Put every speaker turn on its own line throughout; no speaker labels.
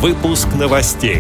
Выпуск новостей.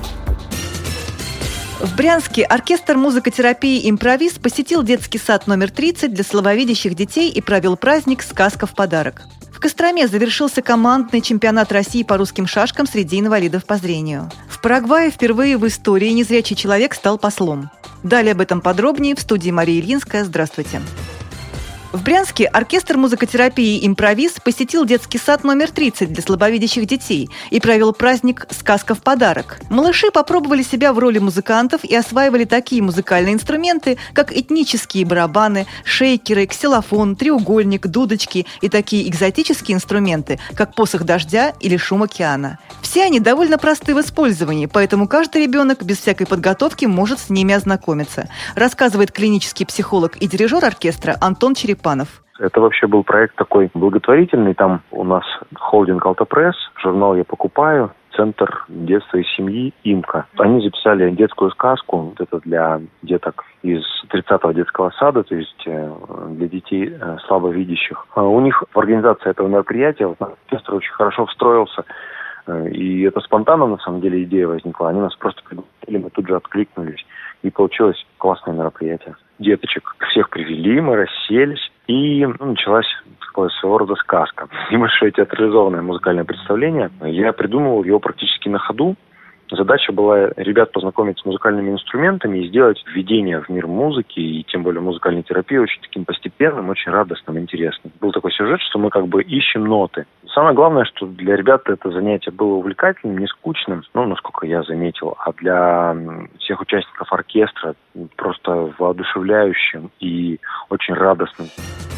В Брянске оркестр музыкотерапии «Импровиз» посетил детский сад номер 30 для слабовидящих детей и провел праздник «Сказка в подарок». В Костроме завершился командный чемпионат России по русским шашкам среди инвалидов по зрению. В Парагвае впервые в истории незрячий человек стал послом. Далее об этом подробнее в студии Мария Ильинская. Здравствуйте. В Брянске оркестр музыкотерапии «Импровиз» посетил детский сад номер 30 для слабовидящих детей и провел праздник «Сказка в подарок». Малыши попробовали себя в роли музыкантов и осваивали такие музыкальные инструменты, как этнические барабаны, шейкеры, ксилофон, треугольник, дудочки и такие экзотические инструменты, как посох дождя или шум океана. Все они довольно просты в использовании, поэтому каждый ребенок без всякой подготовки может с ними ознакомиться, рассказывает клинический психолог и дирижер оркестра Антон Черепанов.
Это вообще был проект такой благотворительный. Там у нас холдинг «Алтопресс», журнал «Я покупаю», Центр детства и семьи «Имка». Они записали детскую сказку, вот это для деток из 30-го детского сада, то есть для детей слабовидящих. У них в организации этого мероприятия оркестр очень хорошо встроился. И это спонтанно, на самом деле, идея возникла. Они нас просто пригласили, мы тут же откликнулись. И получилось классное мероприятие. Деточек всех привели, мы расселись. И началась своего рода сказка. Небольшое театрализованное музыкальное представление. Я придумывал его практически на ходу. Задача была ребят познакомить с музыкальными инструментами и сделать введение в мир музыки и тем более музыкальной терапии очень таким постепенным, очень радостным, интересным. Был такой сюжет, что мы как бы ищем ноты. Самое главное, что для ребят это занятие было увлекательным, не скучным, насколько я заметил, а для всех участников оркестра просто воодушевляющим и очень радостным.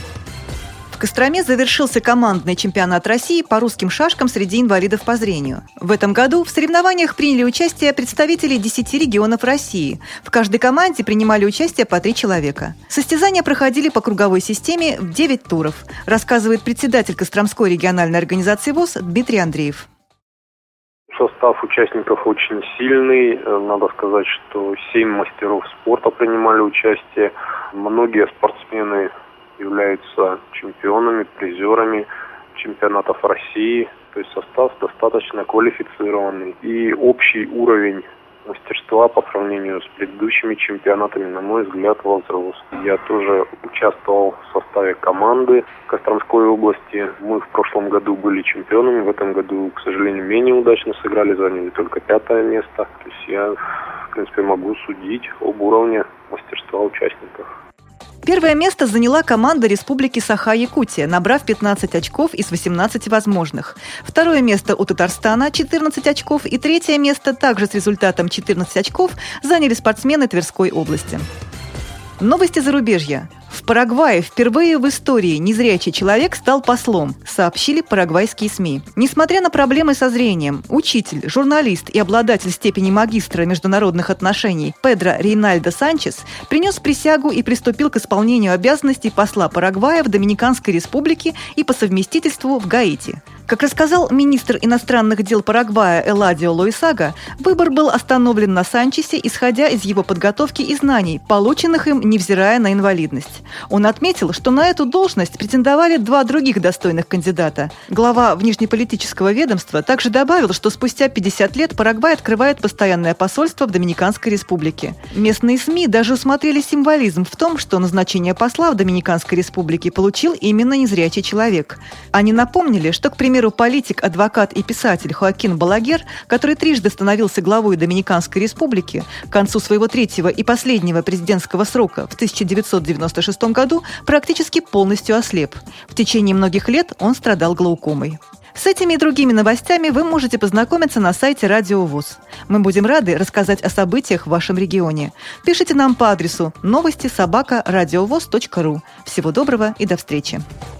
В Костроме завершился командный чемпионат России по русским шашкам среди инвалидов по зрению. В этом году в соревнованиях приняли участие представители 10 регионов России. В каждой команде принимали участие по 3 человека. Состязания проходили по круговой системе в 9 туров, рассказывает председатель Костромской региональной организации ВОС Дмитрий Андреев.
Состав участников очень сильный. Надо сказать, что 7 мастеров спорта принимали участие. Многие спортсмены являются чемпионами, призерами чемпионатов России. То есть состав достаточно квалифицированный. И общий уровень мастерства по сравнению с предыдущими чемпионатами, на мой взгляд, возрос. Я тоже участвовал в составе команды Костромской области. Мы в прошлом году были чемпионами, в этом году, к сожалению, менее удачно сыграли, заняли только 5-е место. То есть я, в принципе, могу судить об уровне мастерства участников.
Первое место заняла команда Республики Саха-Якутия, набрав 15 очков из 18 возможных. Второе место у Татарстана – 14 очков. И третье место, также с результатом 14 очков, заняли спортсмены Тверской области. Новости зарубежья. В Парагвае впервые в истории незрячий человек стал послом, сообщили парагвайские СМИ. Несмотря на проблемы со зрением, учитель, журналист и обладатель степени магистра международных отношений Педро Рейнальдо Санчес принес присягу и приступил к исполнению обязанностей посла Парагвая в Доминиканской республике и по совместительству в Гаити. Как рассказал министр иностранных дел Парагвая Эладио Лоисага, выбор был остановлен на Санчесе, исходя из его подготовки и знаний, полученных им, невзирая на инвалидность. Он отметил, что на эту должность претендовали 2 других достойных кандидата. Глава внешнеполитического ведомства также добавил, что спустя 50 лет Парагвай открывает постоянное посольство в Доминиканской республике. Местные СМИ даже усмотрели символизм в том, что назначение посла в Доминиканской республике получил именно незрячий человек. Они напомнили, что, к примеру, политик, адвокат и писатель Хоакин Балагер, который трижды становился главой Доминиканской республики, к концу своего 3-го и последнего президентского срока в 1996 году практически полностью ослеп. В течение многих лет он страдал глаукомой. С этими и другими новостями вы можете познакомиться на сайте Радио ВОС. Мы будем рады рассказать о событиях в вашем регионе. Пишите нам по адресу новости@радиовос.ру. Всего доброго и до встречи.